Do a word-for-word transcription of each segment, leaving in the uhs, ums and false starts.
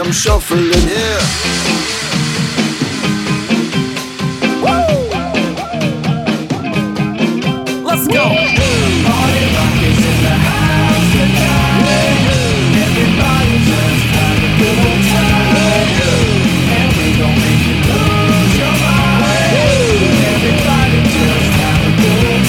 I'm shuffling. Yeah. Let's go. Party rock is in the house tonight. Everybody just have a good time. And we gon' make you lose your mind. Everybody just have a good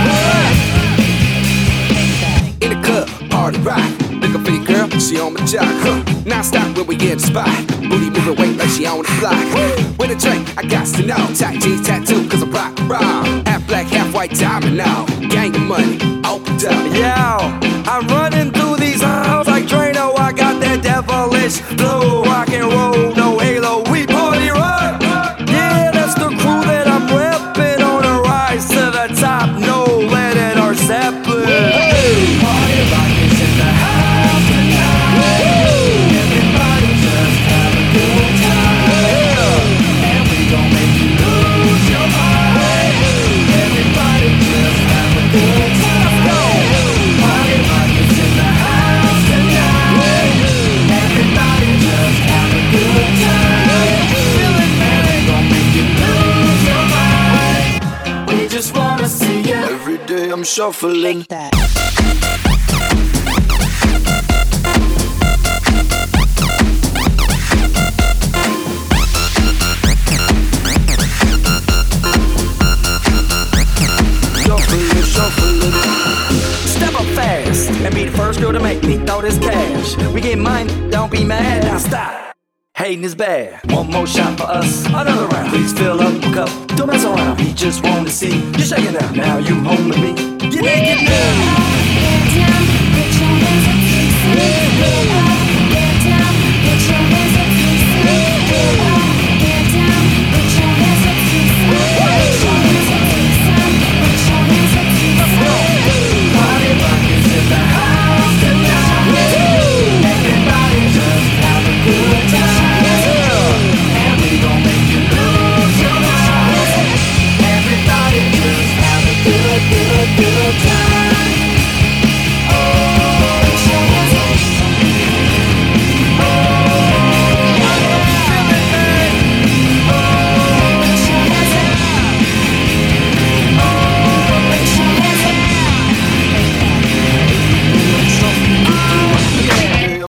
time. In the club, party rock. Looking for your girl, she on my jock. Huh. Now stop when we in the spot. Booty moving weight like she on the block. With a drink, I got to know. Tight jeans tattoo, cause I'm rock raw. Half black, half white diamond now. Gang of money, opened up. Yo, I'm running through these halls like Drano. I got that devilish flow, rock and roll, no halo. We party rock. Yeah, that's the crew that I'm repping on a rise to the top. No lead in our Zeppelin. Hey. Party rock is in the house tonight. Everybody just have a good time. And we gon' make you lose your mind. Everybody just have a good time. Party rock is in the house tonight. Everybody just have a good time. Feeling bad ain't gon' make you lose your mind. We just wanna see you. Every day I'm shuffling. Shuffling, shuffling. Step up fast and be the first girl to make me throw this cash. We get mine, don't be mad. Now stop. Hating is bad. One more shot for us, another round. Please fill up a cup, don't mess around. We just want to see you shaking out. Now you home with me. Get naked now. Get down, put your hands up,